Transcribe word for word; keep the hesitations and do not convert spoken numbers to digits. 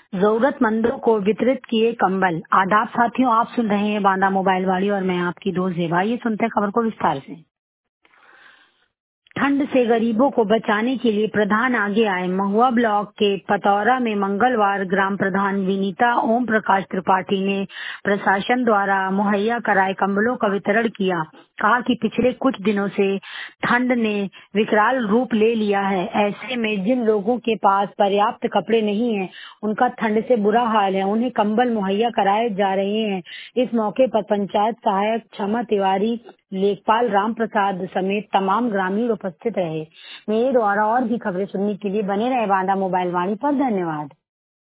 जरूरतमंदों को वितरित किए कंबल। आदाब साथियों, आप सुन रहे हैं बांदा मोबाइल वाली और मैं आपकी दोस्त जेबा। ये सुनते हैं खबर को विस्तार से। ठंड से गरीबों को बचाने के लिए प्रधान आगे आए। महुआ ब्लॉक के पतौरा में मंगलवार ग्राम प्रधान विनीता ओम प्रकाश त्रिपाठी ने प्रशासन द्वारा मुहैया कराए कंबलों का वितरण किया। कहा कि पिछले कुछ दिनों से ठंड ने विकराल रूप ले लिया है। ऐसे में जिन लोगों के पास पर्याप्त कपड़े नहीं हैं, उनका ठंड से बुरा हाल है। उन्हें कंबल मुहैया कराए जा रहे हैं। इस मौके पर पंचायत सहायक क्षमा तिवारी, लेखपाल राम प्रसाद समेत तमाम ग्रामीण उपस्थित रहे। मेरे द्वारा और भी खबरें सुनने के लिए बने रहे बांदा मोबाइल वाणी पर। धन्यवाद।